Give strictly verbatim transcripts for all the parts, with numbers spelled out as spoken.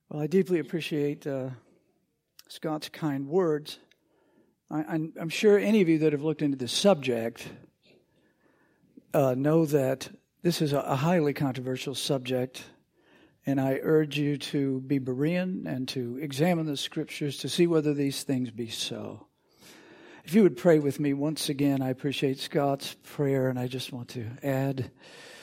Well, I deeply appreciate uh, Scott's kind words. I, I'm, I'm sure any of you that have looked into this subject uh, know that this is a, a highly controversial subject, and I urge you to be Berean and to examine the Scriptures to see whether these things be so. If you would pray with me once again, I appreciate Scott's prayer, and I just want to add.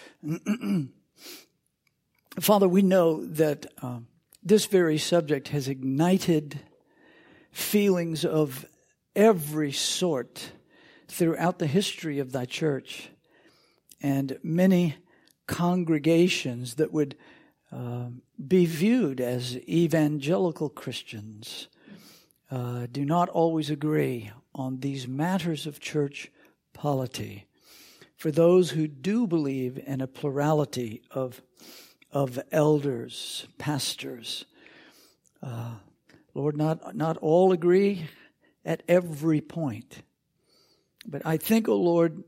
Father, we know that um, this very subject has ignited feelings of every sort throughout the history of thy church, and many congregations that would uh, be viewed as evangelical Christians uh, do not always agree on these matters of church polity. For those who do believe in a plurality of of elders, pastors, uh, Lord, not not all agree at every point. But I think, oh Lord,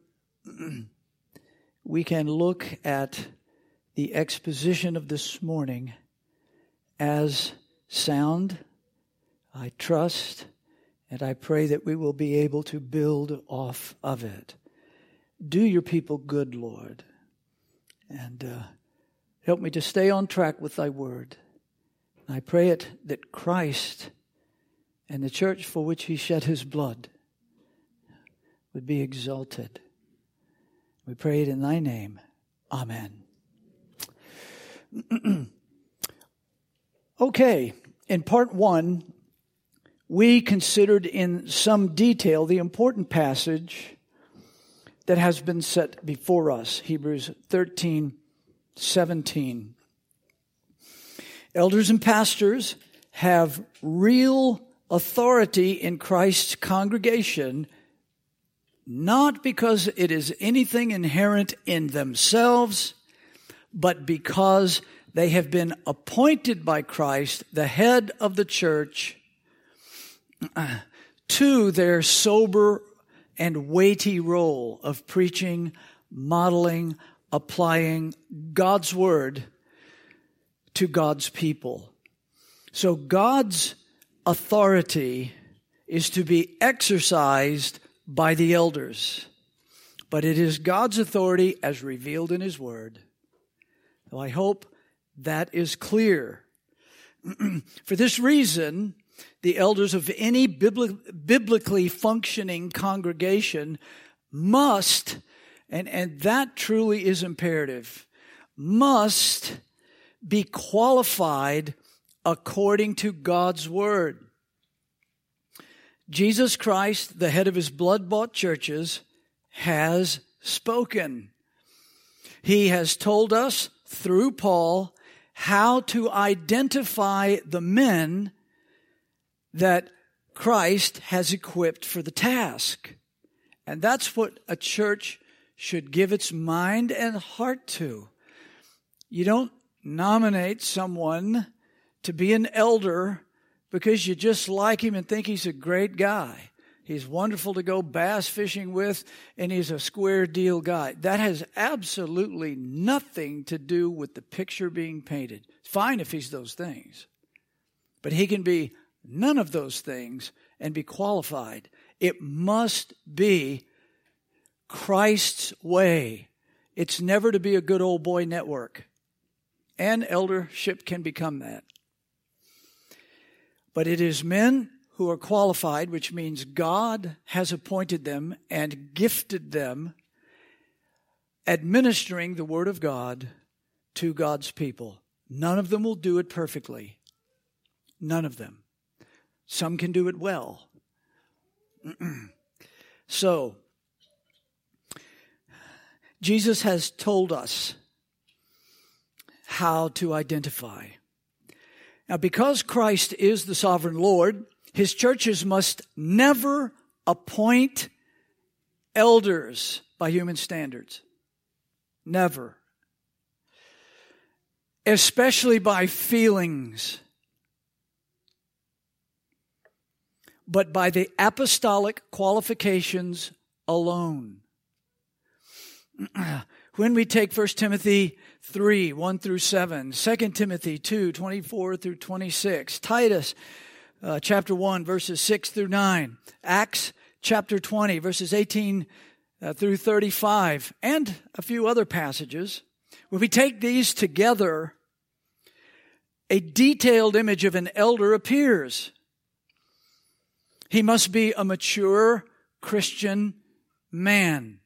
we can look at the exposition of this morning as sound, I trust, and I pray that we will be able to build off of it. Do your people good, Lord, and uh, help me to stay on track with thy word. I pray it that Christ and the church for which he shed his blood would be exalted. We pray it in thy name. Amen. Okay, in part one, we considered in some detail the important passage that has been set before us, Hebrews thirteen seventeen. Elders and pastors have real authority in Christ's congregation, not because it is anything inherent in themselves, but because they have been appointed by Christ, the head of the church, to their sober and weighty role of preaching, modeling, applying God's word to God's people. So God's authority is to be exercised by the elders, but it is God's authority as revealed in his word. So I hope that is clear. For this reason, the elders of any biblically functioning congregation must, and, and that truly is imperative, must be qualified according to God's word. Jesus Christ, the head of his blood-bought churches, has spoken. He has told us through Paul how to identify the men that Christ has equipped for the task. And that's what a church should give its mind and heart to. You don't nominate someone to be an elder because you just like him and think he's a great guy. He's wonderful to go bass fishing with, and he's a square deal guy. That has absolutely nothing to do with the picture being painted. It's fine if he's those things, but he can be none of those things and be qualified. It must be Christ's way. It's never to be a good old boy network. And eldership can become that. But it is men who are qualified, which means God has appointed them and gifted them administering the word of God to God's people. None of them will do it perfectly. None of them. Some can do it well. So, Jesus has told us how to identify. Now, because Christ is the sovereign Lord, his churches must never appoint elders by human standards. Never. Especially by feelings. But by the apostolic qualifications alone. When we take First Timothy three, one through seven, Second Timothy two, twenty-four through twenty-six, Titus uh, chapter one, verses six through nine, Acts chapter twenty, verses eighteen uh, through thirty-five, and a few other passages. When we take these together, a detailed image of an elder appears. He must be a mature Christian man.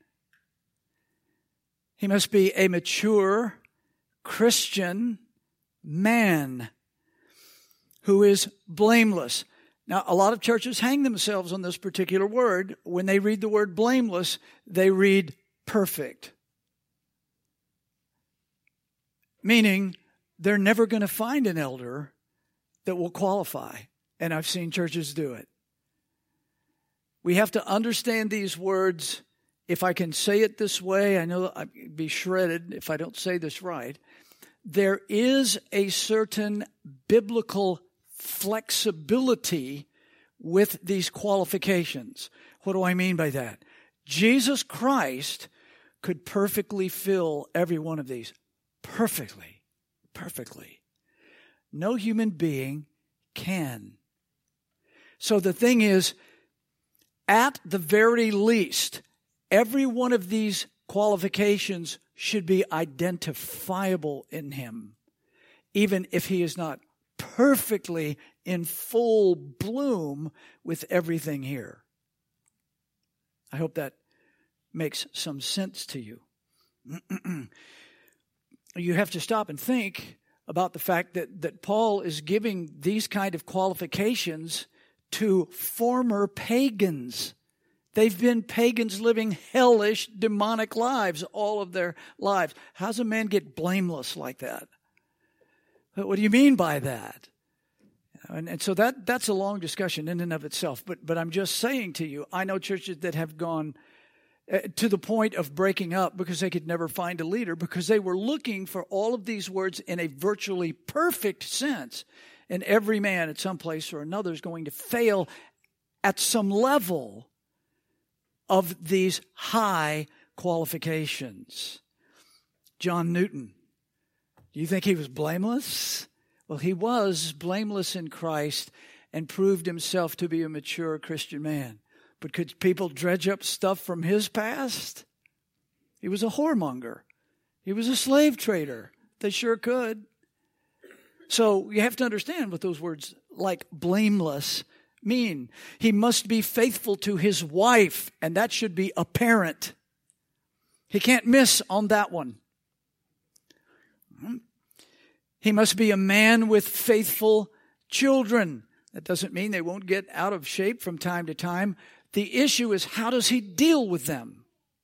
He must be a mature Christian man who is blameless. Now, a lot of churches hang themselves on this particular word. When they read the word blameless, they read perfect. Meaning, they're never going to find an elder that will qualify. And I've seen churches do it. We have to understand these words. If I can say it this way, I know I'd be shredded if I don't say this right. There is a certain biblical flexibility with these qualifications. What do I mean by that? Jesus Christ could perfectly fill every one of these. Perfectly. Perfectly. No human being can. So the thing is, at the very least, every one of these qualifications should be identifiable in him, even if he is not perfectly in full bloom with everything here. I hope that makes some sense to you. You have to stop and think about the fact that, that Paul is giving these kind of qualifications to former pagans. They've been pagans living hellish, demonic lives all of their lives. How does a man get blameless like that? What do you mean by that? And, and so that that's a long discussion in and of itself. But but I'm just saying to you, I know churches that have gone uh, to the point of breaking up because they could never find a leader, because they were looking for all of these words in a virtually perfect sense. And every man at some place or another is going to fail at some level of these high qualifications. John Newton, do you think he was blameless? Well, he was blameless in Christ and proved himself to be a mature Christian man. But could people dredge up stuff from his past? He was a whoremonger. He was a slave trader. They sure could. So you have to understand what those words like blameless mean. He must be faithful to his wife, and that should be apparent. He can't miss on that one. He must be a man with faithful children. That doesn't mean they won't get out of shape from time to time. The issue is, how does he deal with them?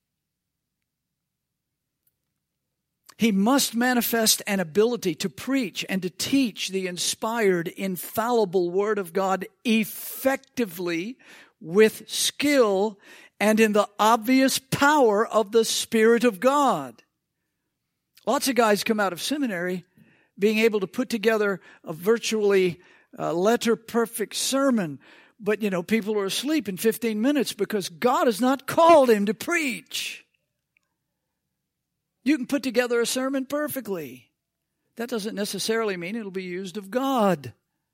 He must manifest an ability to preach and to teach the inspired, infallible Word of God effectively, with skill, and in the obvious power of the Spirit of God. Lots of guys come out of seminary being able to put together a virtually uh, letter-perfect sermon, but, you know, people are asleep in fifteen minutes because God has not called him to preach. You can put together a sermon perfectly. That doesn't necessarily mean it'll be used of God.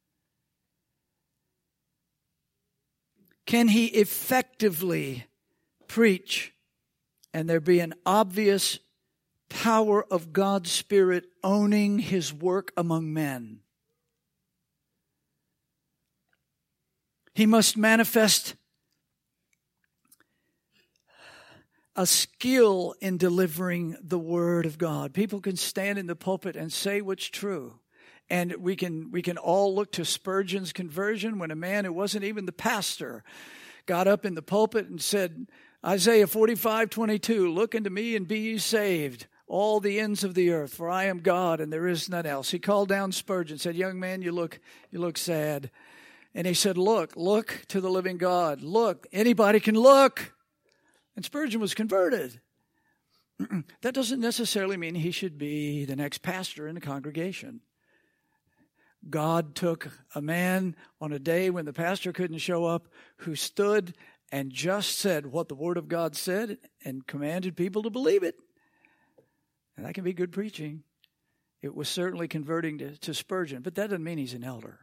Can he effectively preach and there be an obvious power of God's Spirit owning his work among men? He must manifest a skill in delivering the Word of God. People can stand in the pulpit and say what's true. And we can we can all look to Spurgeon's conversion, when a man who wasn't even the pastor got up in the pulpit and said, Isaiah forty-five twenty-two, look unto me and be ye saved, all the ends of the earth, for I am God and there is none else. He called down Spurgeon, said, young man, you look you look sad. And he said, look, look to the living God. Look, anybody can look. And Spurgeon was converted. That doesn't necessarily mean he should be the next pastor in the congregation. God took a man on a day when the pastor couldn't show up, who stood and just said what the Word of God said and commanded people to believe it. And that can be good preaching. It was certainly converting to, to Spurgeon, but that doesn't mean he's an elder.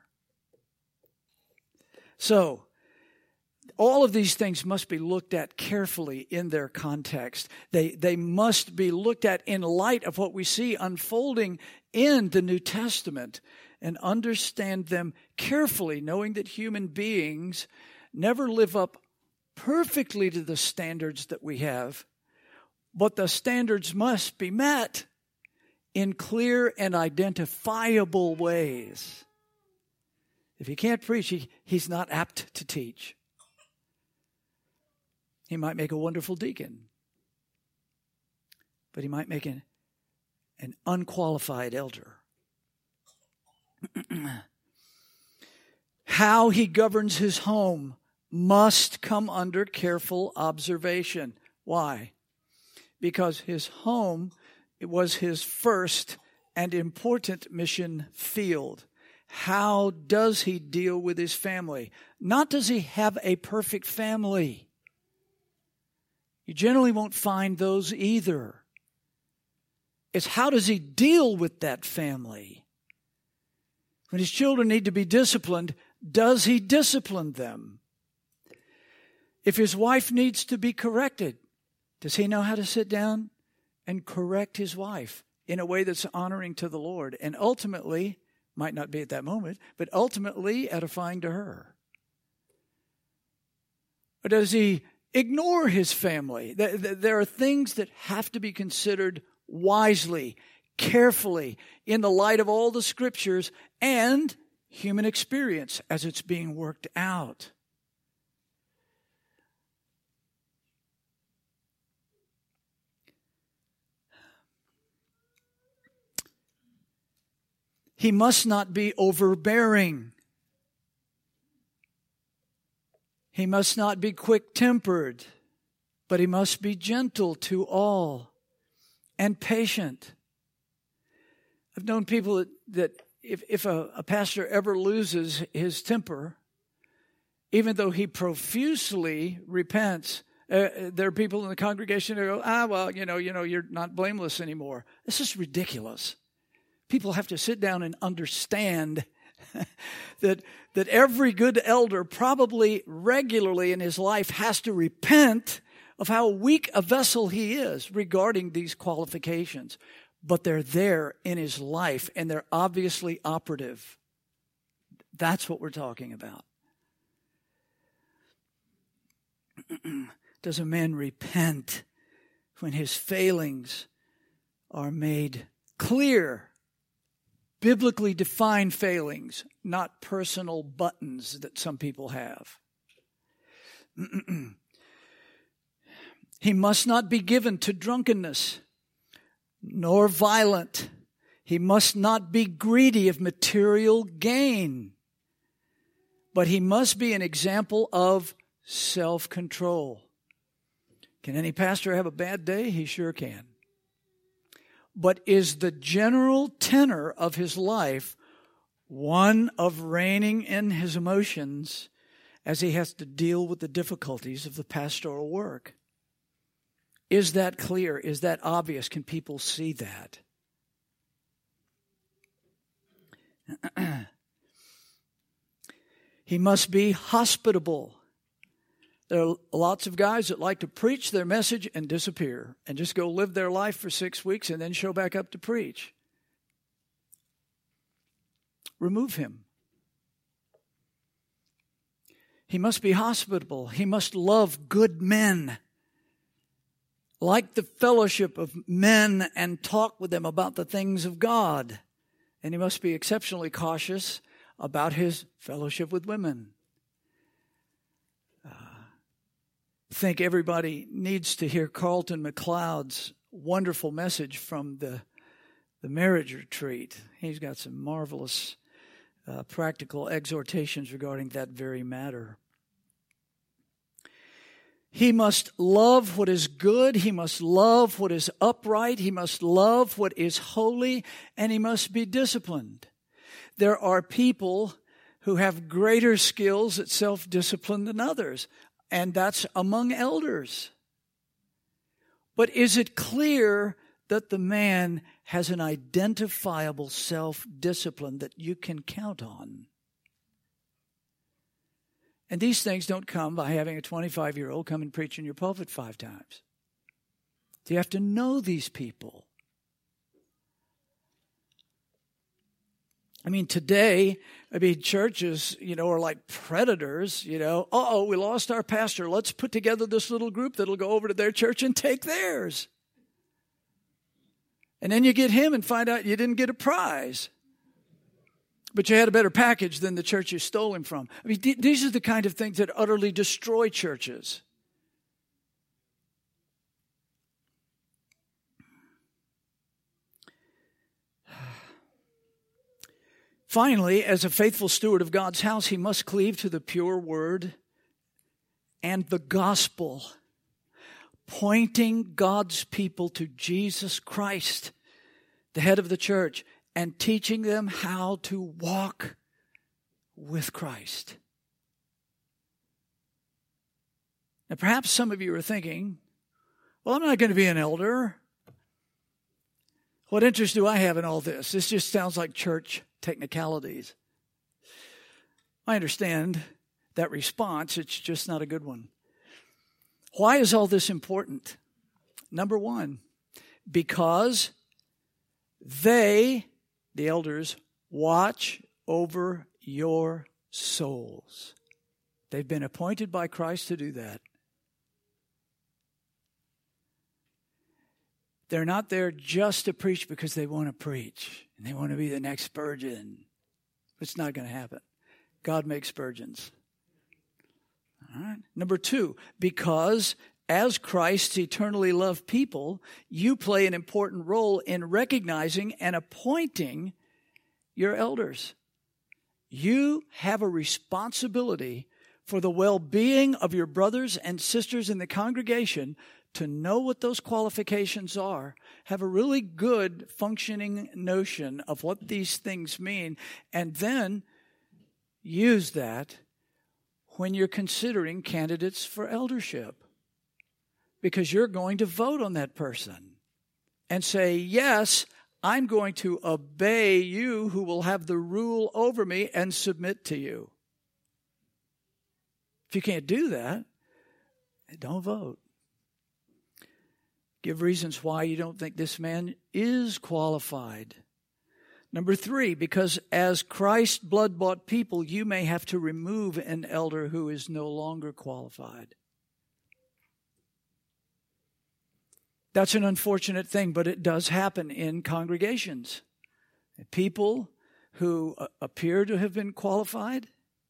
So, all of these things must be looked at carefully in their context. They, they must be looked at in light of what we see unfolding in the New Testament and understand them carefully, knowing that human beings never live up perfectly to the standards that we have, but the standards must be met in clear and identifiable ways. If he can't preach, he, he's not apt to teach. He might make a wonderful deacon, but he might make an, an unqualified elder. How he governs his home must come under careful observation. Why? Because his home, it was his first and important mission field. How does he deal with his family? Not does he have a perfect family. You generally won't find those either. It's how does he deal with that family? When his children need to be disciplined, does he discipline them? If his wife needs to be corrected, does he know how to sit down and correct his wife in a way that's honoring to the Lord and ultimately, might not be at that moment, but ultimately edifying to her? Or does he ignore his family? There are things that have to be considered wisely, carefully, in the light of all the Scriptures and human experience as it's being worked out. He must not be overbearing. He must not be quick-tempered, but he must be gentle to all and patient. I've known people that, that if, if a, a pastor ever loses his temper, even though he profusely repents, uh, there are people in the congregation who go, ah, well, you know, you know, you're not blameless anymore. This is ridiculous. People have to sit down and understand that, that every good elder probably regularly in his life has to repent of how weak a vessel he is regarding these qualifications. But they're there in his life, and they're obviously operative. That's what we're talking about. Does a man repent when his failings are made clear? Biblically defined failings, not personal buttons that some people have. He must not be given to drunkenness, nor violent. He must not be greedy of material gain, but he must be an example of self-control. Can any pastor have a bad day? He sure can. But is the general tenor of his life one of reining in his emotions as he has to deal with the difficulties of the pastoral work? Is that clear? Is that obvious? Can people see that? He must be hospitable. There are lots of guys that like to preach their message and disappear and just go live their life for six weeks and then show back up to preach. Remove him. He must be hospitable. He must love good men, like the fellowship of men, and talk with them about the things of God. And he must be exceptionally cautious about his fellowship with women. I think everybody needs to hear Carlton McLeod's wonderful message from the, the marriage retreat. He's got some marvelous uh, practical exhortations regarding that very matter. He must love what is good. He must love what is upright. He must love what is holy, and he must be disciplined. There are people who have greater skills at self-discipline than others, and that's among elders. But is it clear that the man has an identifiable self-discipline that you can count on. And these things don't come by having a twenty-five-year-old come and preach in your pulpit five times. You have to know these people. I mean, today, I mean, churches, you know, are like predators, you know. Uh-oh, we lost our pastor. Let's put together this little group that'll go over to their church and take theirs. And then you get him and find out you didn't get a prize. But you had a better package than the church you stole him from. I mean, th- these are the kind of things that utterly destroy churches. Finally, as a faithful steward of God's house, he must cleave to the pure word and the gospel, pointing God's people to Jesus Christ, the head of the church, and teaching them how to walk with Christ. Now, perhaps some of you are thinking, well, I'm not going to be an elder. What interest do I have in all this? This just sounds like church technicalities. I understand that response. It's just not a good one. Why is all this important? Number one, because they, the elders, watch over your souls. They've been appointed by Christ to do that. They're not there just to preach because they want to preach and they want to be the next Spurgeon. It's not going to happen. God makes Spurgeons. All right. Number two, because as Christ's eternally loved people, you play an important role in recognizing and appointing your elders. You have a responsibility for the well-being of your brothers and sisters in the congregation to know what those qualifications are, have a really good functioning notion of what these things mean, and then use that when you're considering candidates for eldership. Because you're going to vote on that person and say, yes, I'm going to obey you who will have the rule over me and submit to you. If you can't do that, don't vote. Give reasons why you don't think this man is qualified. Number three, because as Christ's blood-bought people, you may have to remove an elder who is no longer qualified. That's an unfortunate thing, but it does happen in congregations. People who appear to have been qualified,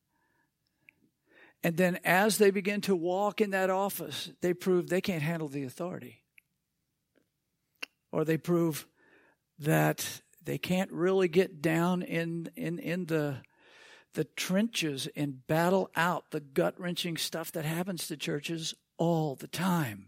and then as they begin to walk in that office, they prove they can't handle the authority. Or they prove that they can't really get down in, in, in the, the trenches and battle out the gut-wrenching stuff that happens to churches all the time.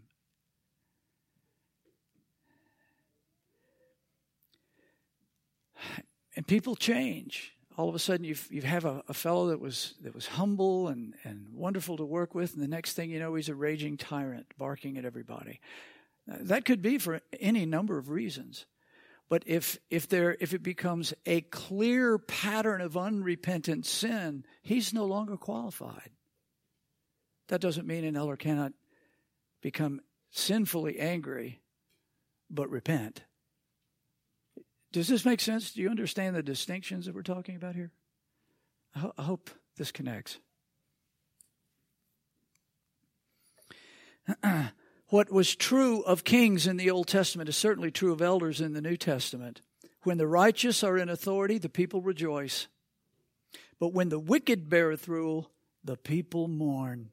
And people change. All of a sudden, you you have a, a fellow that was that was humble and, and wonderful to work with, and the next thing you know, he's a raging tyrant, barking at everybody. That could be for any number of reasons. But if if there if it becomes a clear pattern of unrepentant sin, he's no longer qualified. That doesn't mean an elder cannot become sinfully angry, but repent. Does this make sense? Do you understand the distinctions that we're talking about here? I, ho- I hope this connects. What was true of kings in the Old Testament is certainly true of elders in the New Testament. When the righteous are in authority, the people rejoice. But when the wicked beareth rule, the people mourn.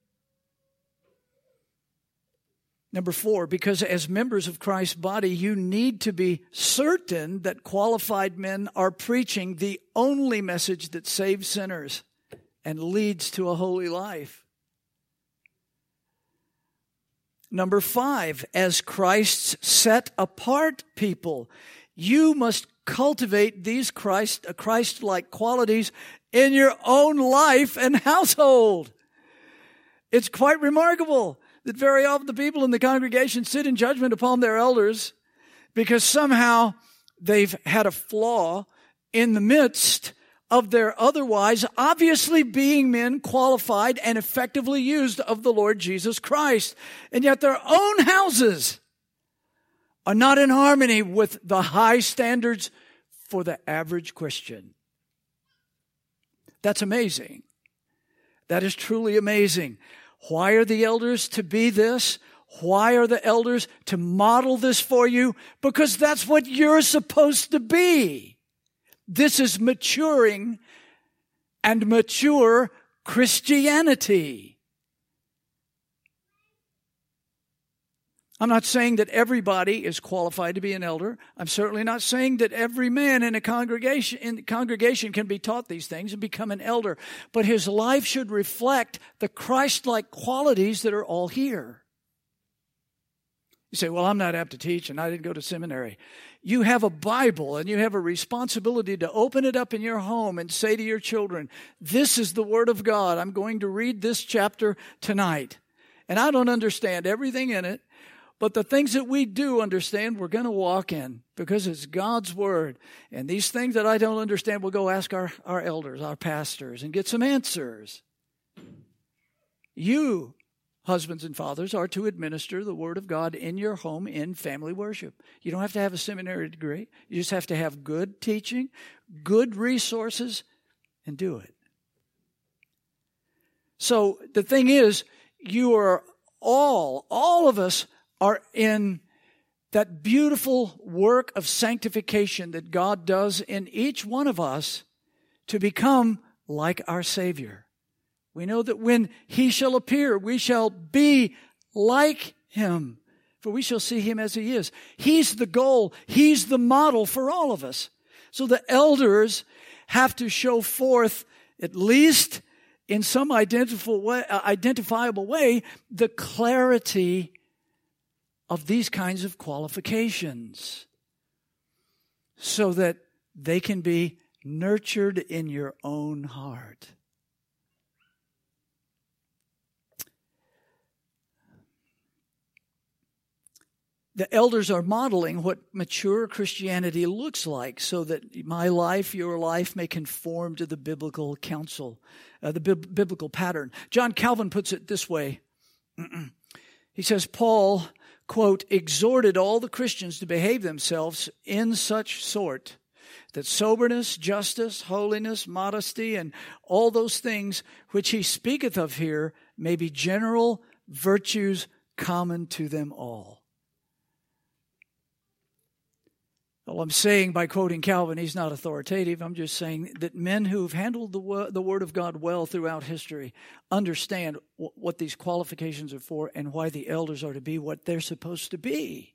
Number four, because as members of Christ's body, you need to be certain that qualified men are preaching the only message that saves sinners and leads to a holy life. Number five, as Christ's set-apart people, you must cultivate these Christ, Christ-like qualities in your own life and household. It's quite remarkable that very often the people in the congregation sit in judgment upon their elders. because somehow they've had a flaw in the midst of their otherwise obviously being men qualified and effectively used of the Lord Jesus Christ. And yet their own houses are not in harmony with the high standards for the average Christian. That's amazing. That is truly amazing. Why are the elders to be this? Why are the elders to model this for you? Because that's what you're supposed to be. This is maturing and mature Christianity. I'm not saying that everybody is qualified to be an elder. I'm certainly not saying that every man in a congregation in the congregation can be taught these things and become an elder. But his life should reflect the Christ-like qualities that are all here. You say, well, I'm not apt to teach and I didn't go to seminary. You have a Bible and you have a responsibility to open it up in your home and say to your children, this is the Word of God. I'm going to read this chapter tonight. And I don't understand everything in it, but the things that we do understand, we're going to walk in because it's God's Word. And these things that I don't understand, we'll go ask our, our elders, our pastors, and get some answers. You, husbands and fathers, are to administer the Word of God in your home in family worship. You don't have to have a seminary degree. You just have to have good teaching, good resources, and do it. So the thing is, you are all, all of us are in that beautiful work of sanctification that God does in each one of us to become like our Savior. We know that when He shall appear, we shall be like Him, for we shall see Him as He is. He's the goal. He's the model for all of us. So the elders have to show forth, at least in some identifiable way, uh, identifiable way, the clarity of these kinds of qualifications so that they can be nurtured in your own heart. The elders are modeling what mature Christianity looks like so that my life, your life, may conform to the biblical counsel, uh, the bi- biblical pattern. John Calvin puts it this way. He says, Paul, quote, exhorted all the Christians to behave themselves in such sort that soberness, justice, holiness, modesty, and all those things which he speaketh of here may be general virtues common to them all. Well, I'm saying by quoting Calvin, he's not authoritative. I'm just saying that men who've handled the, wo- the Word of God well throughout history understand w- what these qualifications are for and why the elders are to be what they're supposed to be.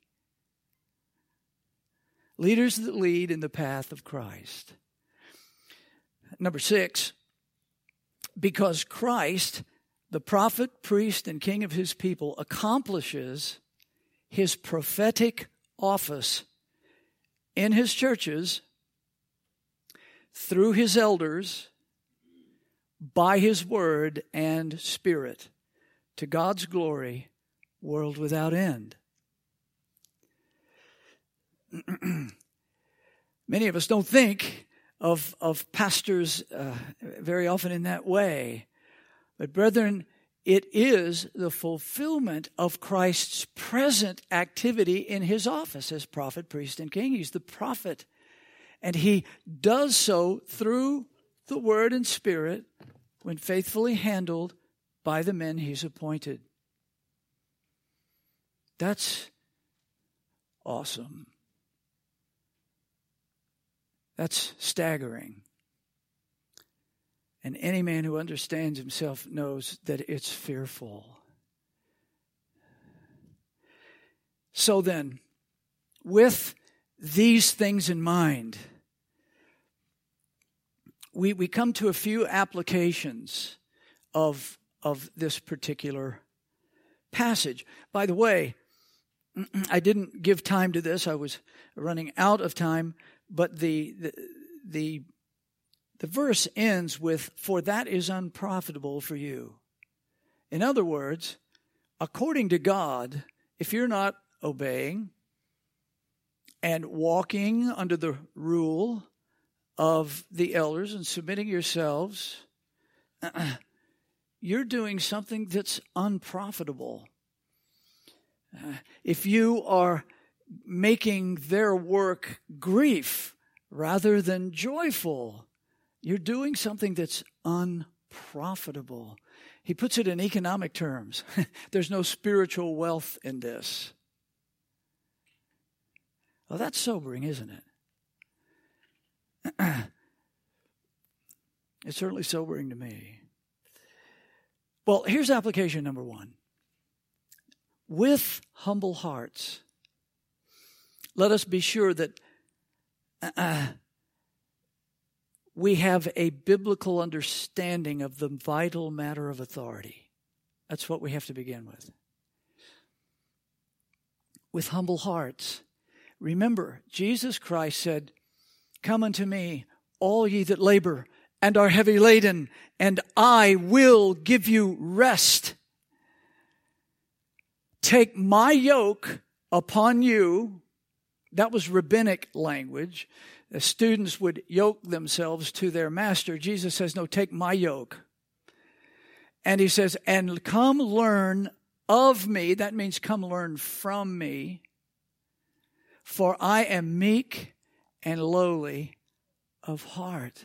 Leaders that lead in the path of Christ. Number six, because Christ, the prophet, priest, and king of his people, accomplishes his prophetic office in his churches, through his elders, by his word and spirit, to God's glory, world without end. Many of us don't think of, of pastors uh, very often in that way. But brethren, it is the fulfillment of Christ's present activity in his office as prophet, priest, and king. He's the prophet. And he does so through the word and spirit when faithfully handled by the men he's appointed. That's awesome. That's staggering. And any man who understands himself knows that it's fearful. So then, with these things in mind, we, we come to a few applications of, of this particular passage. By the way, I didn't give time to this. I was running out of time, but the the the The verse ends with, for that is unprofitable for you. In other words, according to God, if you're not obeying, and walking under the rule of the elders and submitting yourselves, you're doing something that's unprofitable. Uh, if you are making their work grief rather than joyful, you're doing something that's unprofitable. He puts it in economic terms. There's no spiritual wealth in this. Well, that's sobering, isn't it? It's certainly sobering to me. Well, here's application number one. With humble hearts, let us be sure that uh, we have a biblical understanding of the vital matter of authority. That's what we have to begin with. With humble hearts. Remember, Jesus Christ said, "Come unto me, all ye that labor and are heavy laden, and I will give you rest. Take my yoke upon you." That was rabbinic language. The students would yoke themselves to their master. Jesus says, no, take my yoke. And he says, and come learn of me. That means come learn from me. For I am meek and lowly of heart.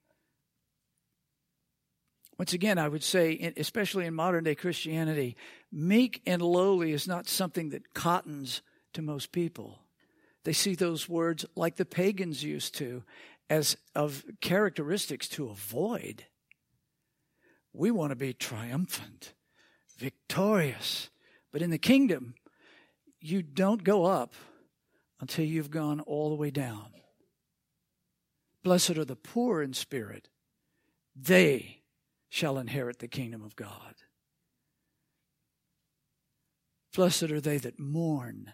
Once again, I would say, especially in modern day Christianity, meek and lowly is not something that cottons to most people. They see those words like the pagans used to, as of characteristics to avoid. We want to be triumphant, victorious. But in the kingdom, you don't go up until you've gone all the way down. Blessed are the poor in spirit. They shall inherit the kingdom of God. Blessed are they that mourn,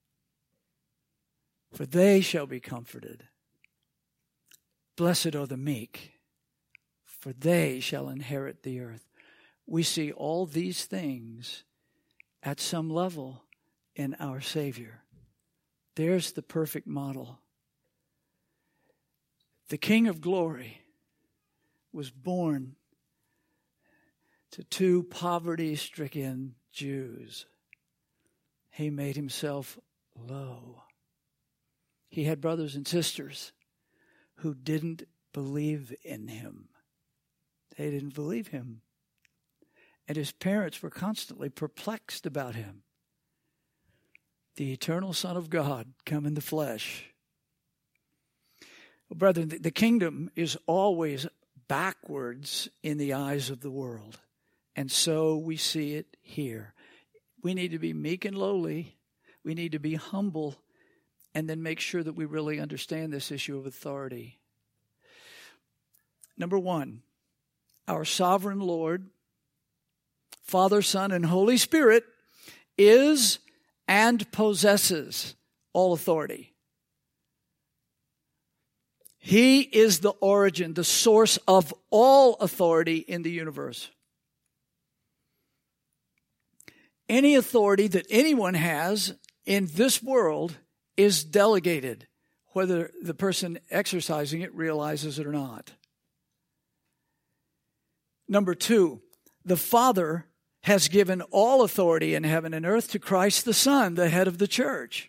for they shall be comforted. Blessed are the meek, for they shall inherit the earth. We see all these things at some level in our Savior. There's the perfect model. The King of Glory was born to two poverty-stricken Jews. He made himself low. He had brothers and sisters who didn't believe in him. They didn't believe him. And his parents were constantly perplexed about him. The eternal Son of God come in the flesh. Well, brethren, the kingdom is always backwards in the eyes of the world. And so we see it here. We need to be meek and lowly. We need to be humble. And then make sure that we really understand this issue of authority. Number one, our sovereign Lord, Father, Son, and Holy Spirit is and possesses all authority. He is the origin, the source of all authority in the universe. Any authority that anyone has in this world is delegated, whether the person exercising it realizes it or not. Number two, the Father has given all authority in heaven and earth to Christ the Son, the head of the church.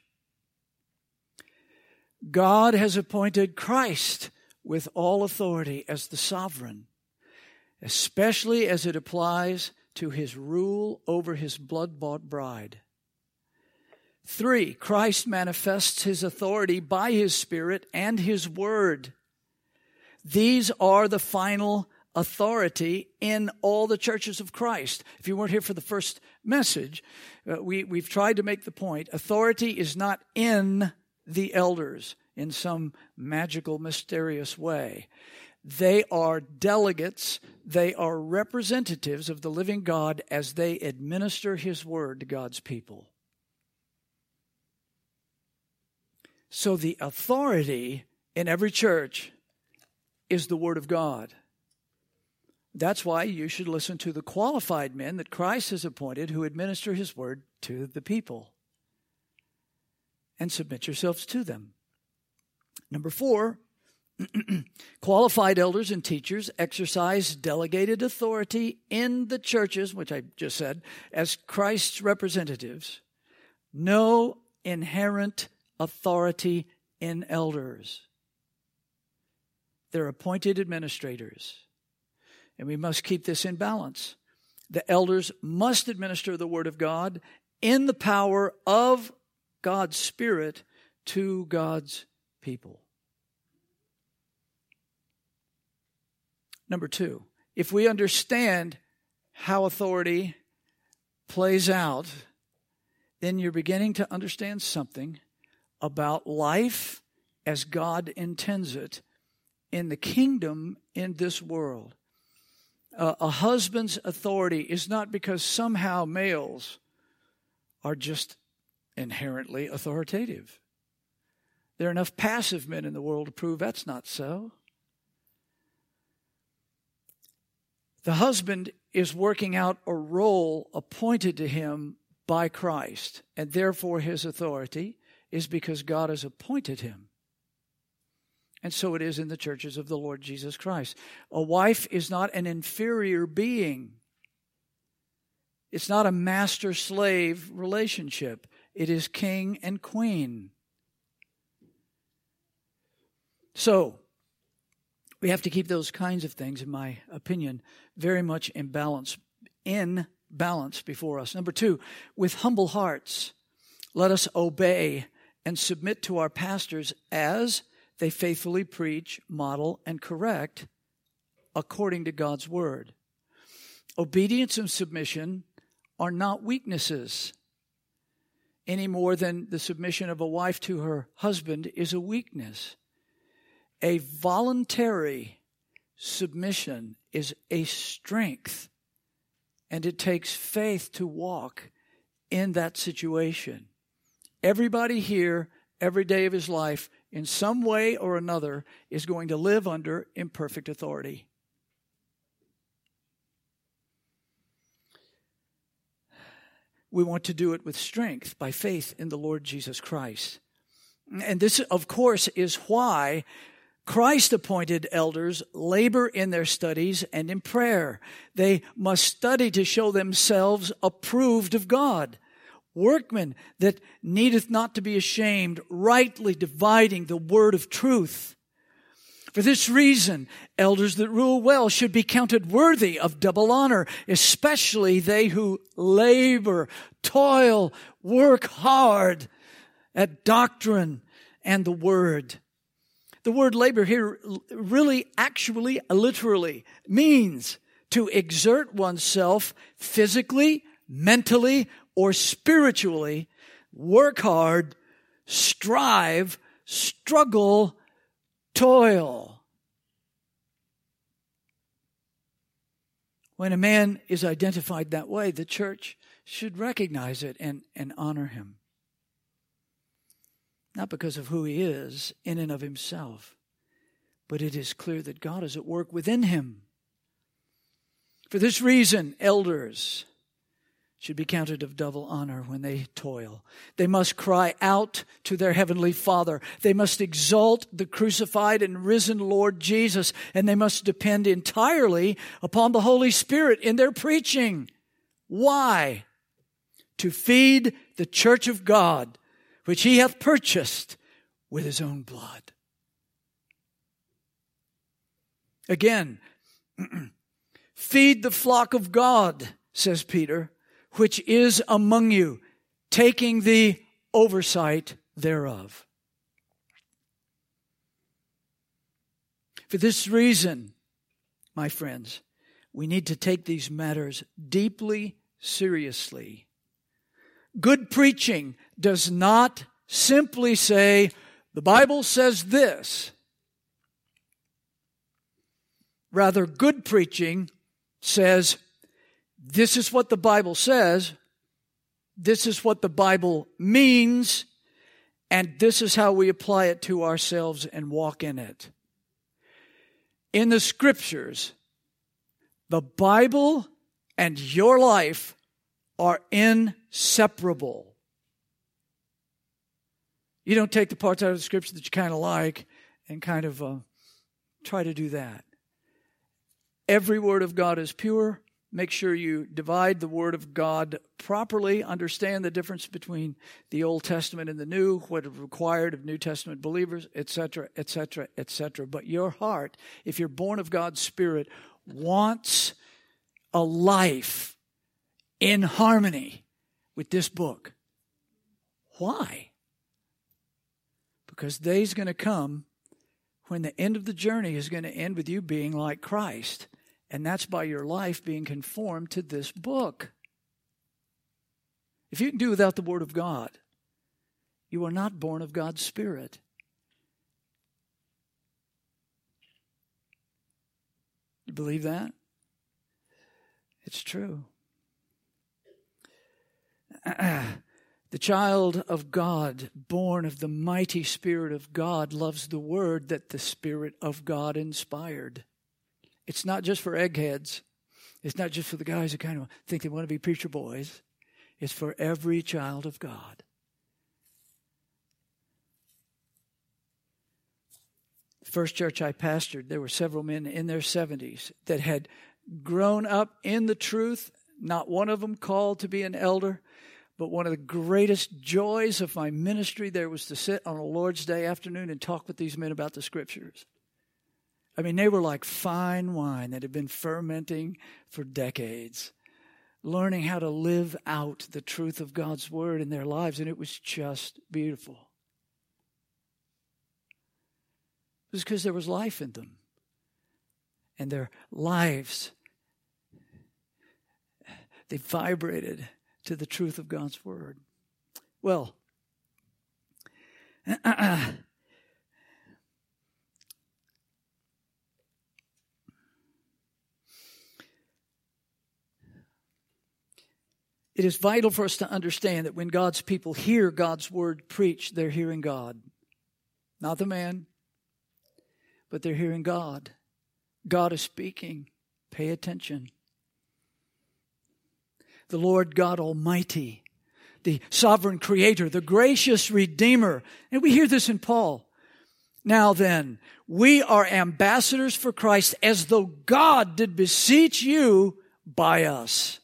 God has appointed Christ with all authority as the sovereign, especially as it applies to his rule over his blood-bought bride. Three, Christ manifests his authority by his Spirit and his Word. These are the final authority in all the churches of Christ. If you weren't here for the first message, uh, we, we've tried to make the point. Authority is not in the elders in some magical, mysterious way. They are delegates. They are representatives of the living God as they administer his word to God's people. So the authority in every church is the Word of God. That's why you should listen to the qualified men that Christ has appointed who administer his word to the people. and submit yourselves to them. Number four, qualified elders and teachers exercise delegated authority in the churches, which I just said, as Christ's representatives. No inherent authority in elders. They're appointed administrators. And we must keep this in balance. The elders must administer the Word of God in the power of God's Spirit to God's people. Number two, if we understand how authority plays out, then you're beginning to understand something about life as God intends it in the kingdom in this world. Uh, a husband's authority is not because somehow males are just inherently authoritative. There are enough passive men in the world to prove that's not so. The husband is working out a role appointed to him by Christ, and therefore his authority is because God has appointed him. And so it is in the churches of the Lord Jesus Christ. A wife is not an inferior being. It's not a master-slave relationship. It is king and queen. So, we have to keep those kinds of things, in my opinion, very much in balance, in balance before us. Number two, with humble hearts, let us obey and submit to our pastors as they faithfully preach, model, and correct according to God's word. Obedience and submission are not weaknesses any more than the submission of a wife to her husband is a weakness. A voluntary submission is a strength, and it takes faith to walk in that situation. Everybody here, every day of his life, in some way or another, is going to live under imperfect authority. We want to do it with strength by faith in the Lord Jesus Christ. And this, of course, is why Christ-appointed elders labor in their studies and in prayer. They must study to show themselves approved of God, workmen that needeth not to be ashamed, rightly dividing the word of truth. For this reason, elders that rule well should be counted worthy of double honor, especially they who labor, toil, work hard at doctrine and the word. The word labor here really, actually, literally means to exert oneself physically, mentally, or spiritually, work hard, strive, struggle, toil. When a man is identified that way, the church should recognize it and, and honor him. Not because of who he is in and of himself, but it is clear that God is at work within him. For this reason, elders should be counted of double honor when they toil. They must cry out to their heavenly Father. They must exalt the crucified and risen Lord Jesus, and they must depend entirely upon the Holy Spirit in their preaching. Why? To feed the church of God, which he hath purchased with his own blood. Again, feed the flock of God, says Peter, which is among you, taking the oversight thereof. For this reason, my friends, we need to take these matters deeply seriously. Good preaching does not simply say, the Bible says this. Rather, good preaching says, this is what the Bible says, this is what the Bible means, and this is how we apply it to ourselves and walk in it. In the Scriptures, the Bible and your life are inseparable. You don't take the parts out of the Scripture that you kind of like and kind of uh, try to do that. Every word of God is pure. Make sure you divide the Word of God properly. Understand the difference between the Old Testament and the New, what is required of New Testament believers, et cetera, et cetera, et cetera. But your heart, if you're born of God's Spirit, wants a life in harmony with this book. Why? Because day's going to come when the end of the journey is going to end with you being like Christ. And that's by your life being conformed to this book. If you can do without the Word of God, you are not born of God's Spirit. You believe that? It's true. The child of God, born of the mighty Spirit of God, loves the Word that the Spirit of God inspired. It's not just for eggheads. It's not just for the guys who kind of think they want to be preacher boys. It's for every child of God. The first church I pastored, there were several men in their seventies that had grown up in the truth. Not one of them called to be an elder. But one of the greatest joys of my ministry there was to sit on a Lord's Day afternoon and talk with these men about the Scriptures. I mean, they were like fine wine that had been fermenting for decades, learning how to live out the truth of God's Word in their lives, and it was just beautiful. It was because there was life in them, and their lives, they vibrated to the truth of God's Word. Well, it is vital for us to understand that when God's people hear God's Word preached, they're hearing God. Not the man, but they're hearing God. God is speaking. Pay attention. The Lord God Almighty, the sovereign Creator, the gracious Redeemer. And we hear this in Paul. Now then, we are ambassadors for Christ, as though God did beseech you by us.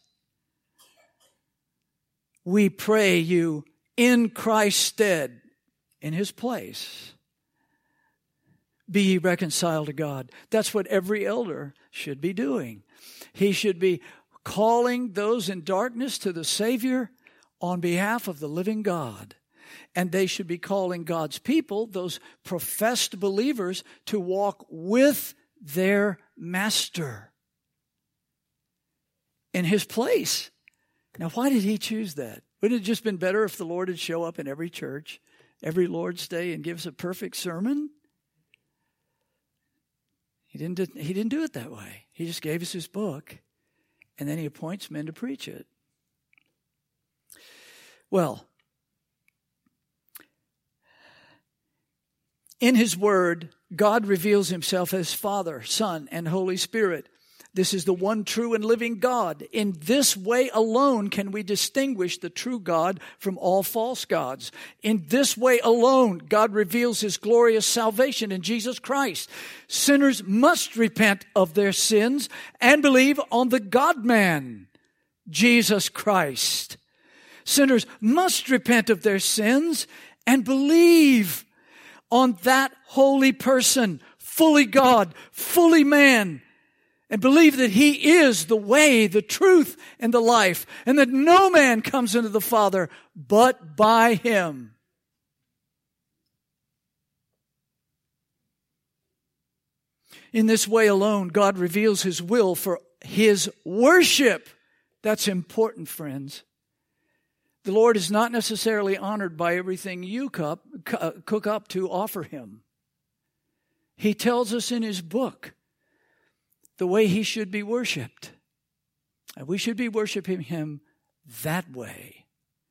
We pray you in Christ's stead, in His place, be ye reconciled to God. That's what every elder should be doing. He should be calling those in darkness to the Savior on behalf of the living God. And they should be calling God's people, those professed believers, to walk with their Master in His place. Now, why did He choose that? Wouldn't it have just been better if the Lord would show up in every church, every Lord's Day, and give us a perfect sermon? He didn't do, he didn't do it that way. He just gave us His book, and then He appoints men to preach it. Well, in His Word, God reveals Himself as Father, Son, and Holy Spirit. This is the one true and living God. In this way alone can we distinguish the true God from all false gods. In this way alone, God reveals His glorious salvation in Jesus Christ. Sinners must repent of their sins and believe on the God-man, Jesus Christ. Sinners must repent of their sins and believe on that holy person, fully God, fully man, and believe that He is the way, the truth, and the life, and that no man comes into the Father but by Him. In this way alone, God reveals His will for His worship. That's important, friends. The Lord is not necessarily honored by everything you cook up to offer Him. He tells us in His book the way He should be worshiped. And we should be worshiping Him that way.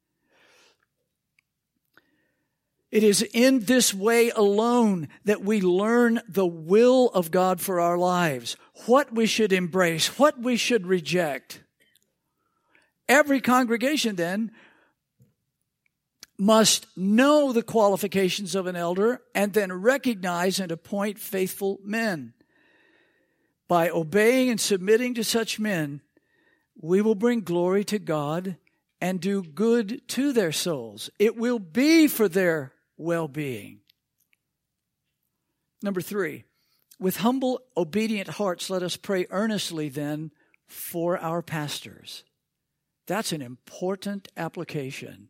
It is in this way alone that we learn the will of God for our lives, what we should embrace, what we should reject. Every congregation then must know the qualifications of an elder and then recognize and appoint faithful men. By obeying and submitting to such men, we will bring glory to God and do good to their souls. It will be for their well-being. Number three, with humble, obedient hearts, let us pray earnestly then for our pastors. That's an important application.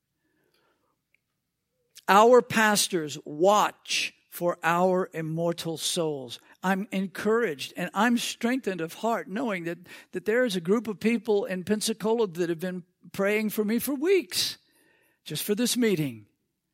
Our pastors watch for our immortal souls. I'm encouraged and I'm strengthened of heart knowing that, that there is a group of people in Pensacola that have been praying for me for weeks, just for this meeting.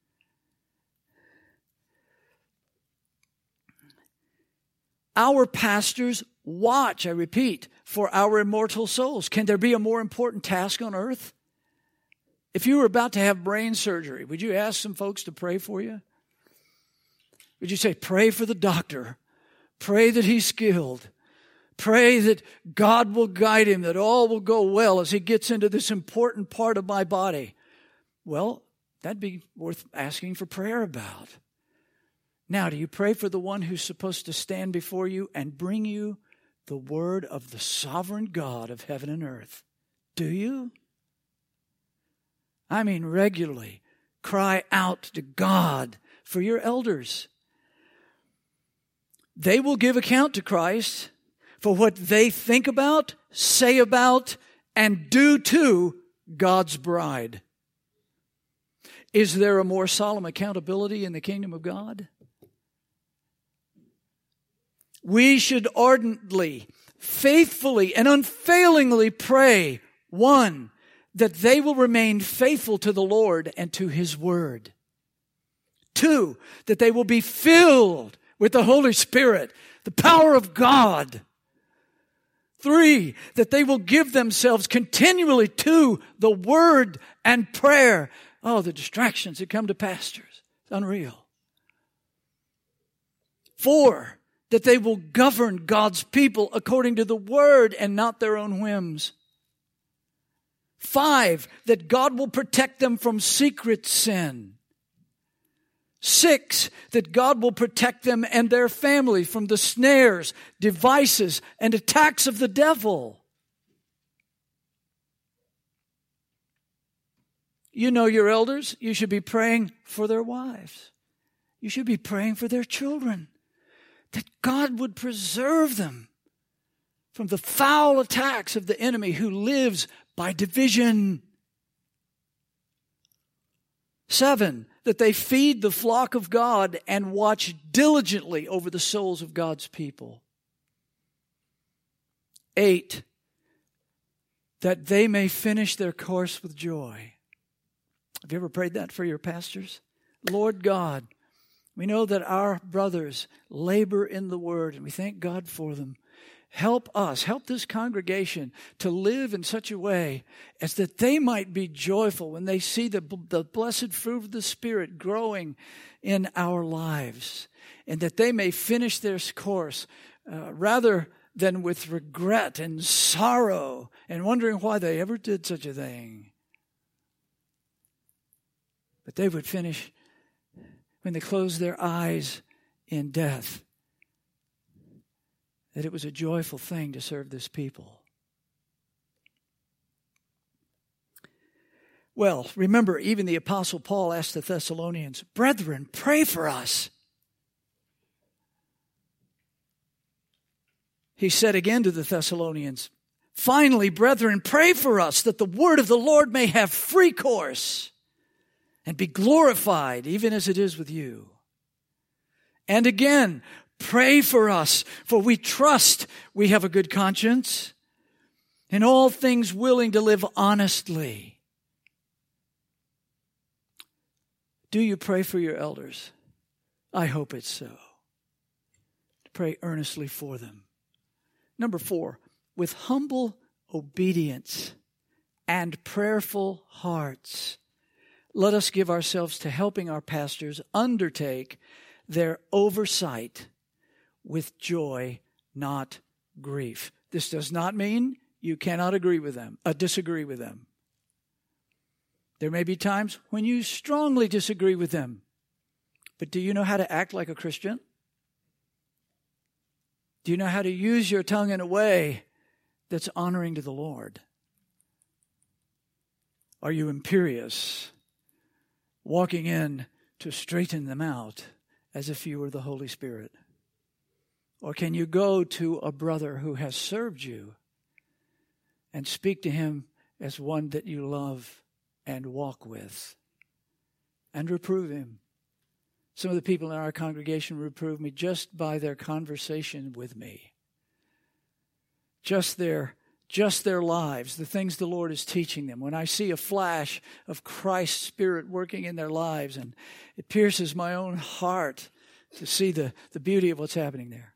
Our pastors watch, I repeat, for our immortal souls. Can there be a more important task on earth? If you were about to have brain surgery, would you ask some folks to pray for you? Would you say, pray for the doctor? Pray that he's skilled. Pray that God will guide him, that all will go well as he gets into this important part of my body. Well, that'd be worth asking for prayer about. Now, do you pray for the one who's supposed to stand before you and bring you the word of the sovereign God of heaven and earth? Do you? I mean, regularly cry out to God for your elders. They will give account to Christ for what they think about, say about, and do to God's bride. Is there a more solemn accountability in the kingdom of God? We should ardently, faithfully, and unfailingly pray, one, that they will remain faithful to the Lord and to His Word. Two, that they will be filled with the Holy Spirit, the power of God. Three, that they will give themselves continually to the Word and prayer. Oh, the distractions that come to pastors. It's unreal. Four, that they will govern God's people according to the Word and not their own whims. Five, that God will protect them from secret sin. Six, that God will protect them and their family from the snares, devices, and attacks of the devil. You know your elders. You should be praying for their wives. You should be praying for their children. That God would preserve them from the foul attacks of the enemy who lives by division. Seven, that they feed the flock of God and watch diligently over the souls of God's people. Eight, that they may finish their course with joy. Have you ever prayed that for your pastors? Lord God, we know that our brothers labor in the Word, and we thank God for them. Help us, help this congregation to live in such a way as that they might be joyful when they see the, the blessed fruit of the Spirit growing in our lives, and that they may finish their course uh, rather than with regret and sorrow and wondering why they ever did such a thing. But they would finish when they closed their eyes in death, that it was a joyful thing to serve this people. Well, remember, even the Apostle Paul asked the Thessalonians, "Brethren, pray for us." He said again to the Thessalonians, "Finally, brethren, pray for us that the word of the Lord may have free course and be glorified, even as it is with you." And again, pray for us, for we trust we have a good conscience, in all things willing to live honestly. Do you pray for your elders? I hope it's so. Pray earnestly for them. Number four, with humble obedience and prayerful hearts, let us give ourselves to helping our pastors undertake their oversight with joy, not grief. This does not mean you cannot agree with them, uh, disagree with them. There may be times when you strongly disagree with them. But do you know how to act like a Christian? Do you know how to use your tongue in a way that's honoring to the Lord? Are you imperious, walking in to straighten them out as if you were the Holy Spirit? Or can you go to a brother who has served you and speak to him as one that you love and walk with and reprove him? Some of the people in our congregation reprove me just by their conversation with me. Just their, just their lives, the things the Lord is teaching them. When I see a flash of Christ's Spirit working in their lives, and it pierces my own heart to see the, the beauty of what's happening there.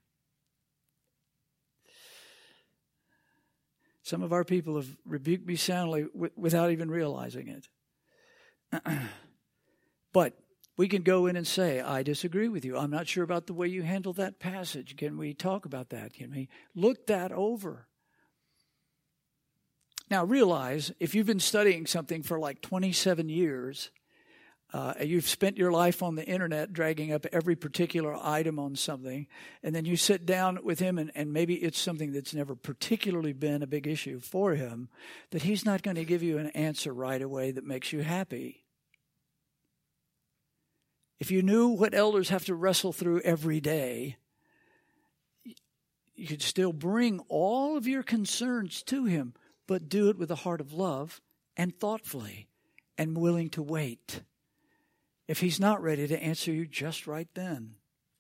Some of our people have rebuked me soundly w- without even realizing it. But we can go in and say, I disagree with you. I'm not sure about the way you handle that passage. Can we talk about that? Can we look that over? Now realize, if you've been studying something for like twenty-seven years, uh, you've spent your life on the internet dragging up every particular item on something, and then you sit down with him and, and maybe it's something that's never particularly been a big issue for him, that he's not going to give you an answer right away that makes you happy. If you knew what elders have to wrestle through every day, you could still bring all of your concerns to him, but do it with a heart of love and thoughtfully and willing to wait if he's not ready to answer you just right then.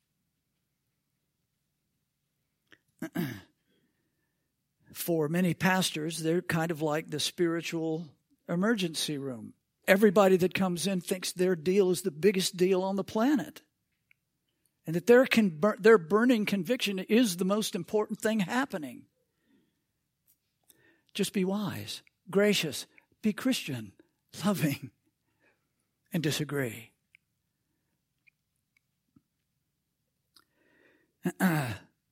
For many pastors, they're kind of like the spiritual emergency room. Everybody that comes in thinks their deal is the biggest deal on the planet. And that their, con- their burning conviction is the most important thing happening. Just be wise, gracious, be Christian, loving, and disagree. Uh,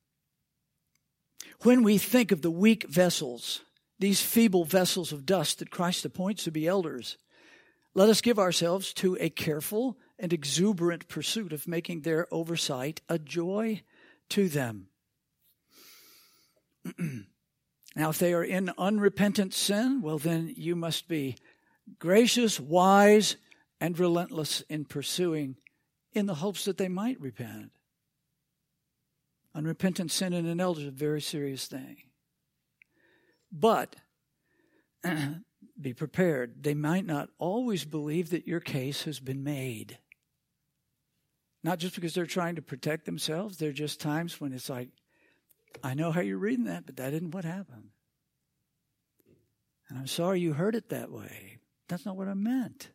when we think of the weak vessels, these feeble vessels of dust that Christ appoints to be elders, let us give ourselves to a careful and exuberant pursuit of making their oversight a joy to them. Now, if they are in unrepentant sin, well, then you must be gracious, wise, and relentless in pursuing in the hopes that they might repent. Unrepentant sin in an elder is a very serious thing. But be prepared. They might not always believe that your case has been made. Not just because they're trying to protect themselves. There are just times when it's like, I know how you're reading that, but that isn't what happened. And I'm sorry you heard it that way. That's not what I meant.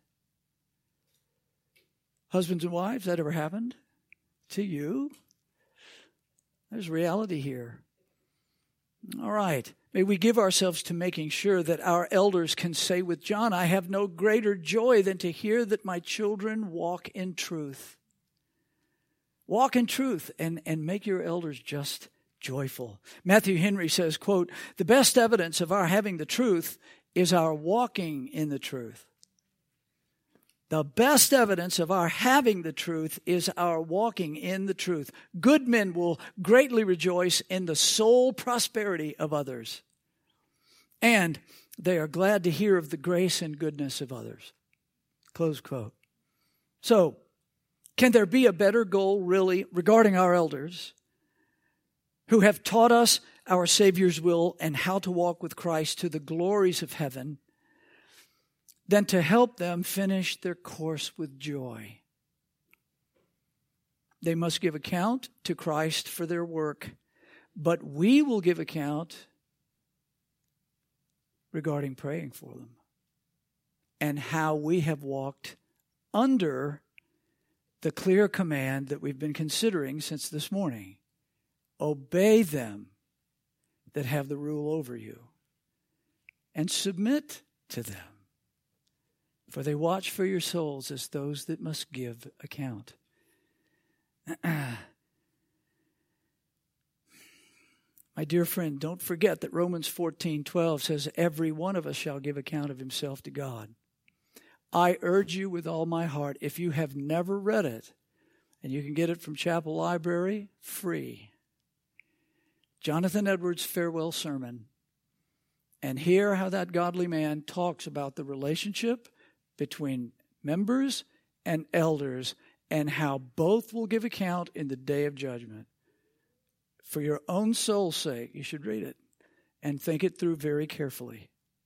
Husbands and wives, that ever happened to you? There's reality here. All right. May we give ourselves to making sure that our elders can say with John, I have no greater joy than to hear that my children walk in truth. Walk in truth and, and make your elders just joyful. Matthew Henry says, quote, the best evidence of our having the truth is our walking in the truth. The best evidence of our having the truth is our walking in the truth. Good men will greatly rejoice in the soul prosperity of others, and they are glad to hear of the grace and goodness of others. Close quote. So, can there be a better goal, really, regarding our elders who have taught us our Savior's will and how to walk with Christ to the glories of heaven than to help them finish their course with joy? They must give account to Christ for their work, but we will give account regarding praying for them and how we have walked under the clear command that we've been considering since this morning. Obey them that have the rule over you and submit to them. For they watch for your souls as those that must give account. My dear friend, don't forget that Romans fourteen twelve says, every one of us shall give account of himself to God. I urge you with all my heart, if you have never read it, and you can get it from Chapel Library, free, Jonathan Edwards' farewell sermon, and hear how that godly man talks about the relationship between members and elders and how both will give account in the day of judgment. For your own soul's sake, you should read it and think it through very carefully.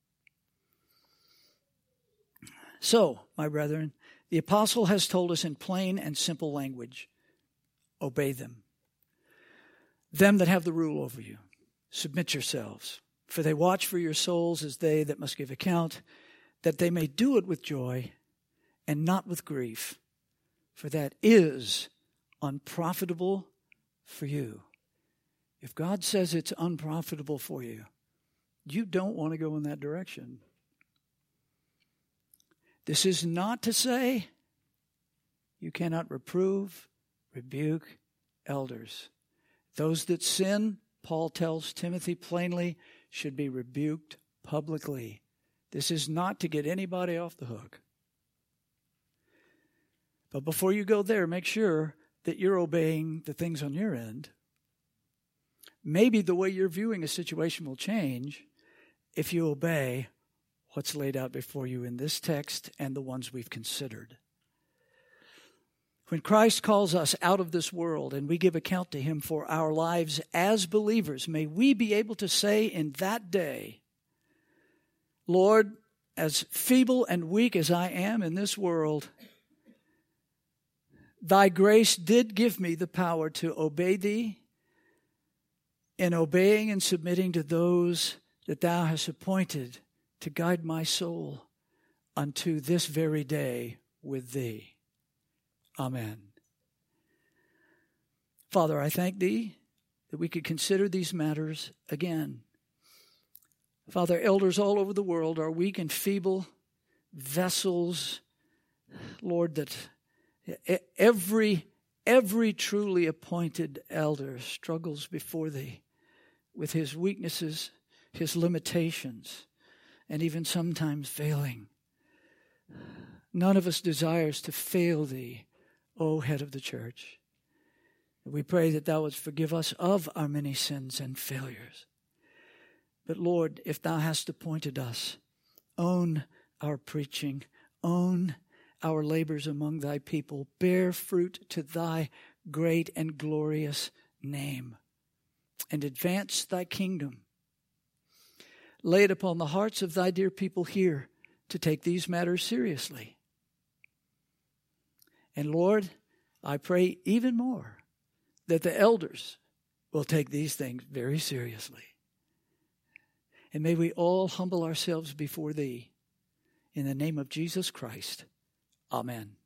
So, my brethren, the apostle has told us in plain and simple language, obey them. Them that have the rule over you, submit yourselves. For they watch for your souls as they that must give account, that they may do it with joy and not with grief, for that is unprofitable for you. If God says it's unprofitable for you, you don't want to go in that direction. This is not to say you cannot reprove, rebuke elders. Those that sin, Paul tells Timothy plainly, should be rebuked publicly. This is not to get anybody off the hook. But before you go there, make sure that you're obeying the things on your end. Maybe the way you're viewing a situation will change if you obey what's laid out before you in this text and the ones we've considered. When Christ calls us out of this world and we give account to Him for our lives as believers, may we be able to say in that day, Lord, as feeble and weak as I am in this world, Thy grace did give me the power to obey Thee, in obeying and submitting to those that Thou hast appointed to guide my soul unto this very day with Thee. Amen. Father, I thank Thee that we could consider these matters again. Father, elders all over the world are weak and feeble vessels, Lord, that every, every truly appointed elder struggles before Thee with his weaknesses, his limitations, and even sometimes failing. None of us desires to fail Thee, O Head of the Church. We pray that Thou wouldst forgive us of our many sins and failures. But Lord, if Thou hast appointed us, own our preaching, own our labors among Thy people, bear fruit to Thy great and glorious name, and advance Thy kingdom. Lay it upon the hearts of Thy dear people here to take these matters seriously. And Lord, I pray even more that the elders will take these things very seriously. And may we all humble ourselves before Thee. In the name of Jesus Christ. Amen.